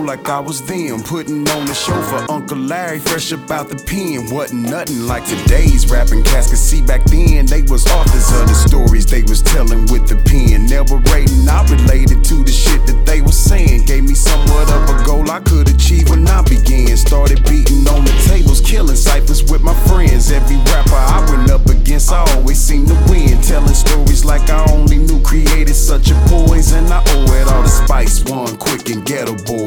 like I was them, putting on the show for Uncle Larry, fresh about the pen. Wasn't nothing like today's rapping cats could see back then. They was authors of the stories they was telling with the pen. Narrating, I related to the shit that they was saying. Gave me somewhat of a goal I could achieve when I began. Started beating on the tables, killing ciphers with my friends. Every rapper I went up against, I always seemed to win. Telling stories like I only knew created such a poison. I owe it all to Spice One, Quick and Ghetto Boy.